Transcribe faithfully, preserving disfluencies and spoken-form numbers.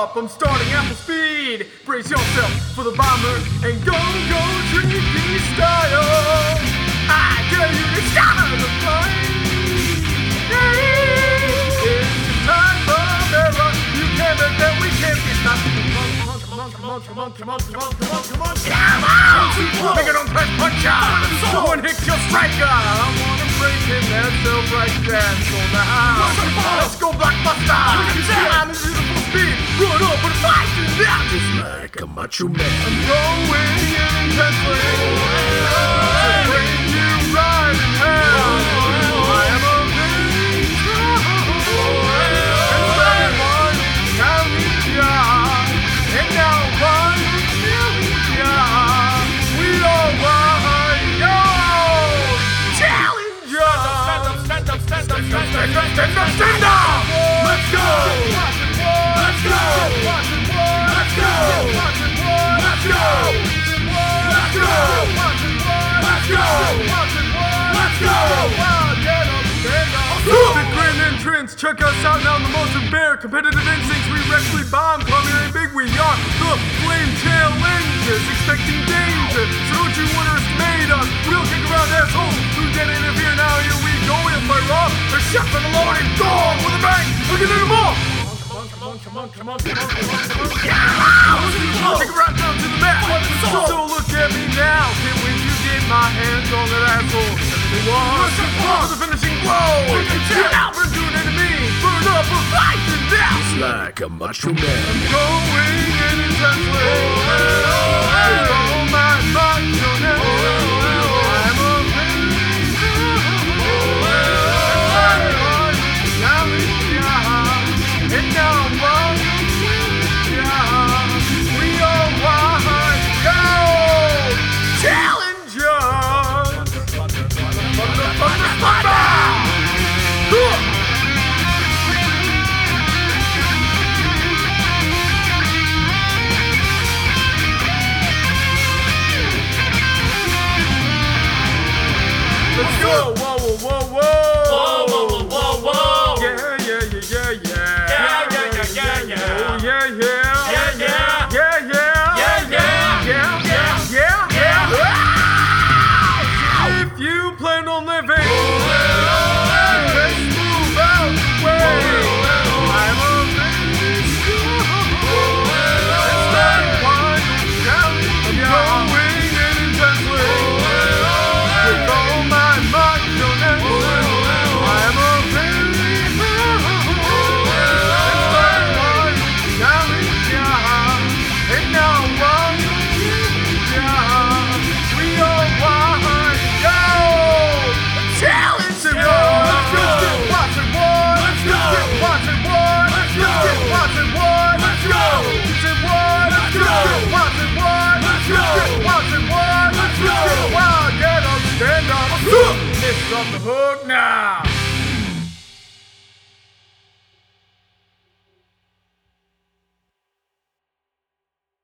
up, I'm starting at full speed. Brace yourself for the bomber and go, go, tricky style. I dare you to start the plane. It's time for error. You can't bet that we can't be stopped. Come on, come on, come on, come on, come on, come on, come on, come on. Make it on press puncher. Someone hit your striker. I wanna break in that self-right dance on the house. Let's go blockbuster. I'm in beautiful speed. Run up and fight it now. Just like a macho man. I'm going in intensely. To bring you right in hell. I am a big and someone counting ya. And now one ya. We all want yo. Challenger. Stand up, stand up, stand up, stand up, stand up, stand up, stand up. Let's go. Let's go. Let's go. Let's go. Let's go. Let's go. Let's go. The grand entrance, check us out now. The Motion Bear, competitive instincts. We actually bomb, clubbing ain't big. We are the flame challengers, expecting danger. So don't you underestimate us? We'll kick around assholes who didn't interfere. Now here we go. We'll fire off a shot from the Lord and gone with a bang. Look at them all. Come on, come on, come on, come on, come on, come on. Yeah! Take a right down to the mat. So, so look at me now. Can when you get my hands on that asshole. One, for the finishing blow. Get out for doing it to me. Burn up or fight to death. It's like a macho man. I'm going in intensely. Oh, my macho man. I'm a and now I'm wrong, yeah. We all want go challenger. Thunder, thunder, thunder. Let's go. Whoa, whoa, whoa, whoa. Whoa, whoa, whoa, whoa, whoa. Yeah, yeah, yeah, yeah, yeah. Yeah, yeah, yeah, yeah, yeah. Oh, yeah, yeah. Yeah, yeah. Yeah, yeah. Yeah, yeah. Yeah, yeah, yeah, yeah. If you plan on living, let's move out the way. I'm a baby. It's not one challenge. I'm going in intensely. With all my macho-ness. I'm a baby. It's not one challenge. And now one, yeah. We all want go. Challenge and one. Let's go. Watch it one. Let's go. Watch it one. Let's go. Watch it one. Let's go. Watch it one. Let's go. Watch it one. Let's go. Watch it one. Let's go. Wow, get up, stand up. It's off the hook now.